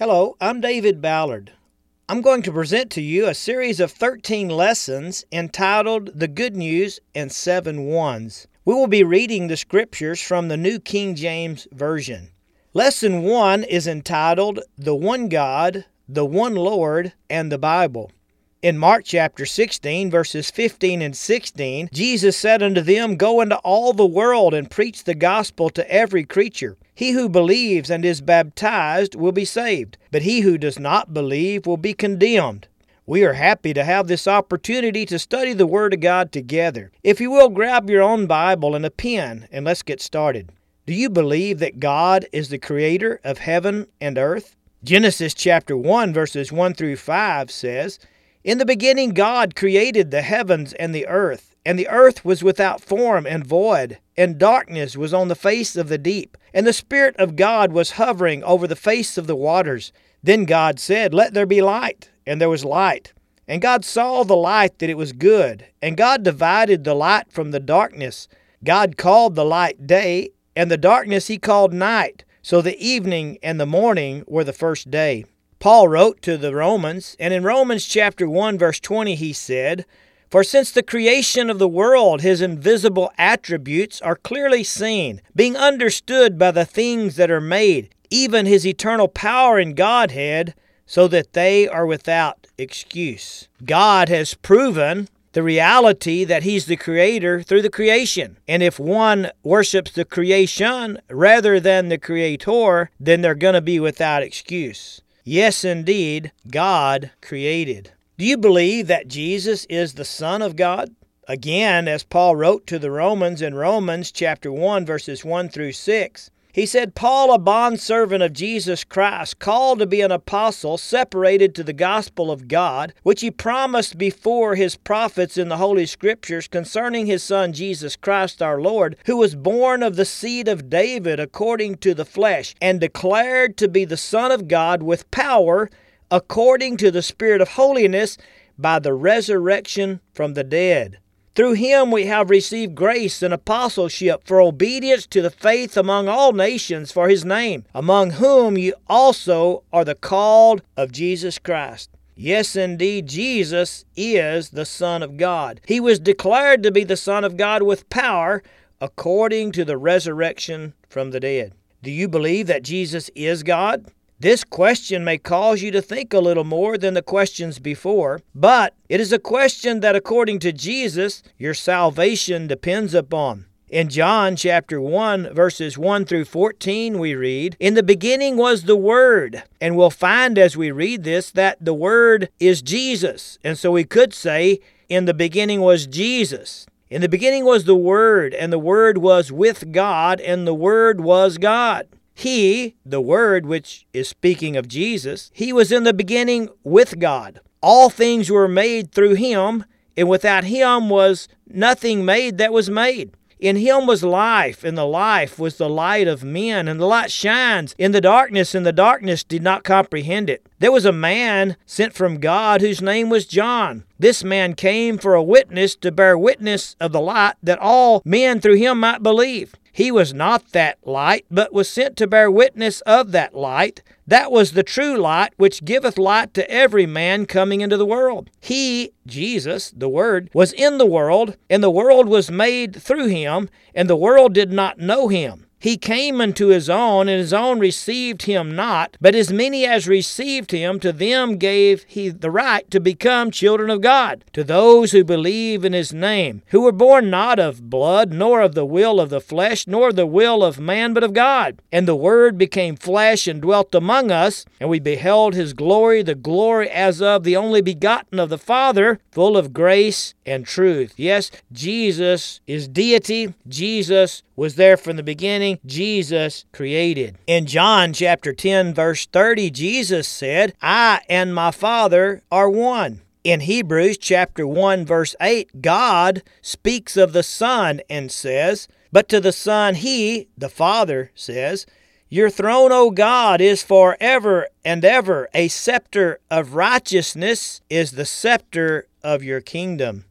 Hello, I'm David Ballard. I'm going to present to you a series of 13 lessons entitled The Good News and 7 Ones. We will be reading the scriptures from the New King James Version. Lesson 1 is entitled The One God, the One Lord, and the Bible. In Mark chapter 16, verses 15 and 16, Jesus said unto them, Go into all the world and preach the gospel to every creature. He who believes and is baptized will be saved, but he who does not believe will be condemned. We are happy to have this opportunity to study the Word of God together. If you will, grab your own Bible and a pen, and let's get started. Do you believe that God is the creator of heaven and earth? Genesis chapter 1, verses 1 through 5 says, In the beginning God created the heavens and the earth was without form and void, and darkness was on the face of the deep, and the Spirit of God was hovering over the face of the waters. Then God said, Let there be light, and there was light. And God saw the light that it was good, and God divided the light from the darkness. God called the light day, and the darkness he called night. So the evening and the morning were the first day. Paul wrote to the Romans, and in Romans chapter 1, verse 20, he said, For since the creation of the world his invisible attributes are clearly seen, being understood by the things that are made, even his eternal power and Godhead, so that they are without excuse. God has proven the reality that he's the creator through the creation. And if one worships the creation rather than the creator, then they're going to be without excuse. Yes, indeed, God created. Do you believe that Jesus is the Son of God? Again, as Paul wrote to the Romans in Romans chapter 1, verses 1 through 6, he said, Paul, a bondservant of Jesus Christ, called to be an apostle, separated to the gospel of God, which he promised before his prophets in the Holy Scriptures concerning his Son Jesus Christ our Lord, who was born of the seed of David according to the flesh, and declared to be the Son of God with power, according to the Spirit of holiness, by the resurrection from the dead. Through him we have received grace and apostleship for obedience to the faith among all nations for his name, among whom you also are the called of Jesus Christ. Yes, indeed, Jesus is the Son of God. He was declared to be the Son of God with power, according to the resurrection from the dead. Do you believe that Jesus is God? This question may cause you to think a little more than the questions before, but it is a question that, according to Jesus, your salvation depends upon. In John chapter 1, verses 1 through 14, we read, In the beginning was the Word. And we'll find as we read this that the Word is Jesus. And so we could say, in the beginning was Jesus. In the beginning was the Word, and the Word was with God, and the Word was God. He, the Word, which is speaking of Jesus, he was in the beginning with God. All things were made through him, and without him was nothing made that was made. In him was life, and the life was the light of men, and the light shines in the darkness, and the darkness did not comprehend it. There was a man sent from God whose name was John. This man came for a witness to bear witness of the light, that all men through him might believe. He was not that light, but was sent to bear witness of that light. That was the true light, which giveth light to every man coming into the world. He, Jesus, the Word, was in the world, and the world was made through him, and the world did not know him. He came unto his own, and his own received him not. But as many as received him, to them gave he the right to become children of God, to those who believe in his name, who were born not of blood, nor of the will of the flesh, nor of the will of man, but of God. And the Word became flesh and dwelt among us, and we beheld his glory, the glory as of the only begotten of the Father, full of grace and truth. Yes, Jesus is deity. Jesus was there from the beginning. Jesus created. In John chapter 10, verse 30, Jesus said, I and my Father are one. In Hebrews chapter 1, verse 8, God speaks of the Son and says, But to the Son he, the Father, says, Your throne, O God, is forever and ever. A scepter of righteousness is the scepter of your kingdom.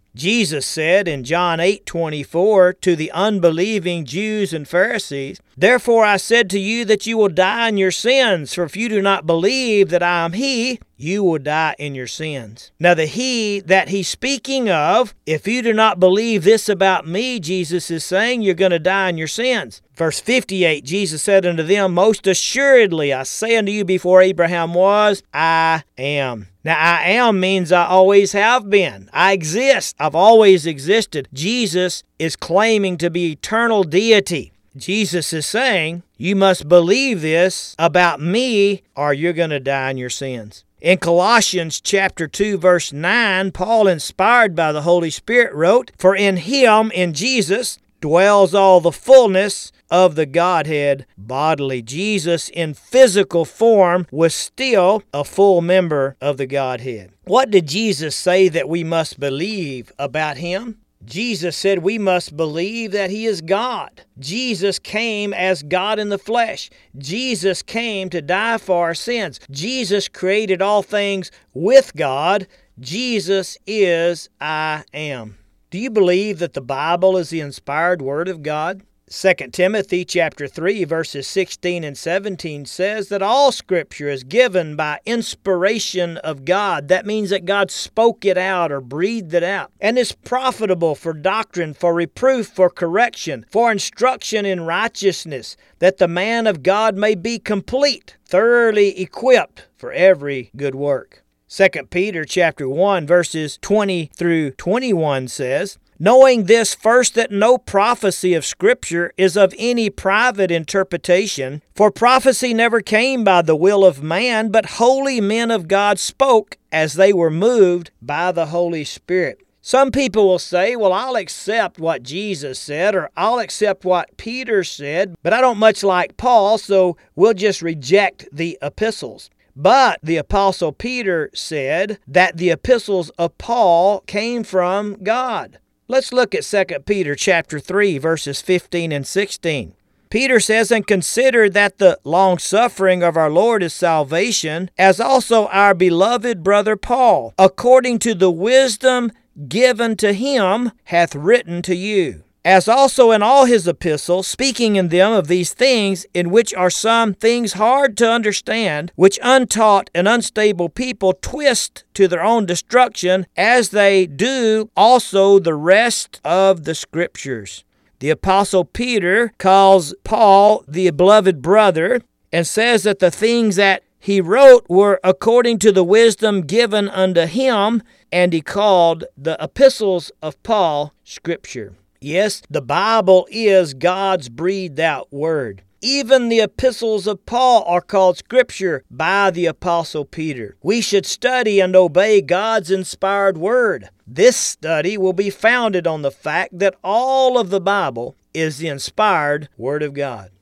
Jesus said in John 8:24 to the unbelieving Jews and Pharisees, "Therefore I said to you that you will die in your sins, for if you do not believe that I am He, you will die in your sins." Now the He that he's speaking of, if you do not believe this about me, Jesus is saying, you're going to die in your sins. Verse 58, Jesus said unto them, "Most assuredly I say unto you, before Abraham was, I am." Now, I am means I always have been. I exist. I've always existed. Jesus is claiming to be eternal deity. Jesus is saying, you must believe this about me or you're going to die in your sins. In Colossians chapter 2, verse 9, Paul, inspired by the Holy Spirit, wrote, "For in Him, in Jesus, dwells all the fullness of the Godhead bodily." Jesus in physical form was still a full member of the Godhead. What did Jesus say that we must believe about Him? Jesus said we must believe that He is God. Jesus came as God in the flesh. Jesus came to die for our sins. Jesus created all things with God. Jesus is I am. Do you believe that the Bible is the inspired Word of God? 2 Timothy chapter 3, verses 16 and 17 says that all Scripture is given by inspiration of God. That means that God spoke it out or breathed it out. And is profitable for doctrine, for reproof, for correction, for instruction in righteousness, that the man of God may be complete, thoroughly equipped for every good work. 2 Peter chapter 1, verses 20 through 21 says, "Knowing this first, that no prophecy of Scripture is of any private interpretation, for prophecy never came by the will of man, but holy men of God spoke as they were moved by the Holy Spirit." Some people will say, well, I'll accept what Jesus said, or I'll accept what Peter said, but I don't much like Paul, so we'll just reject the epistles. But the Apostle Peter said that the epistles of Paul came from God. Let's look at 2 Peter chapter 3, verses 15 and 16. Peter says, "And consider that the long-suffering of our Lord is salvation, as also our beloved brother Paul, according to the wisdom given to him, hath written to you. As also in all his epistles, speaking in them of these things, in which are some things hard to understand, which untaught and unstable people twist to their own destruction, as they do also the rest of the Scriptures." The Apostle Peter calls Paul the beloved brother and says that the things that he wrote were according to the wisdom given unto him, and he called the epistles of Paul Scripture. Yes, the Bible is God's breathed out word. Even the epistles of Paul are called Scripture by the Apostle Peter. We should study and obey God's inspired word. This study will be founded on the fact that all of the Bible is the inspired Word of God.